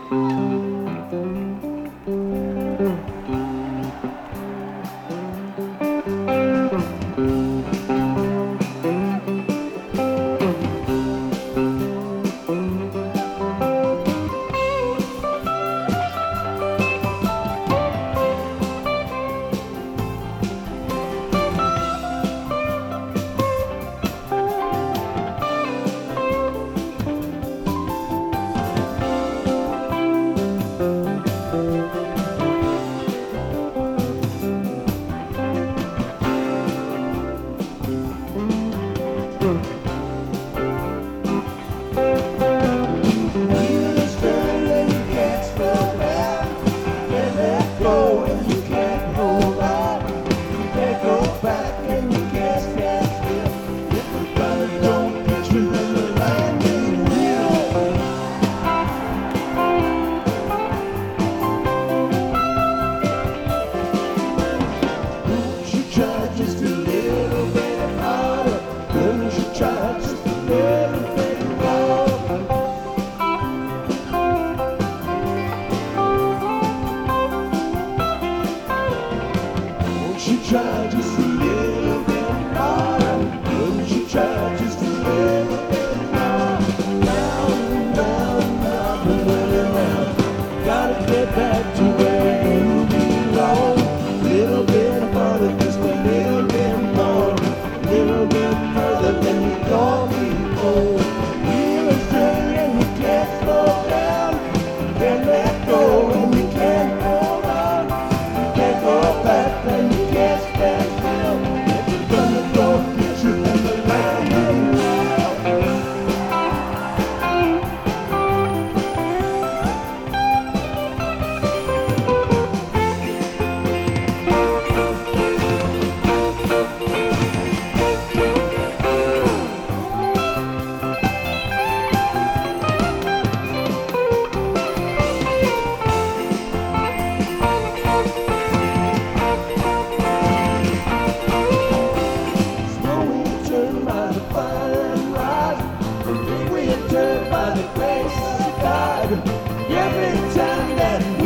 Try just a little bit harder. Couldn't you try just a little bit harder? Down, down, down, and around. Gotta get back to where you belong. Little bit farther, just a little bit more. Little bit further than you thought before. We're straight and we can't slow down. Can't let go and we can't hold on. We can't go back and we can't stand still. If you're gonna go, get you in the land of now. By the grace of God, every time that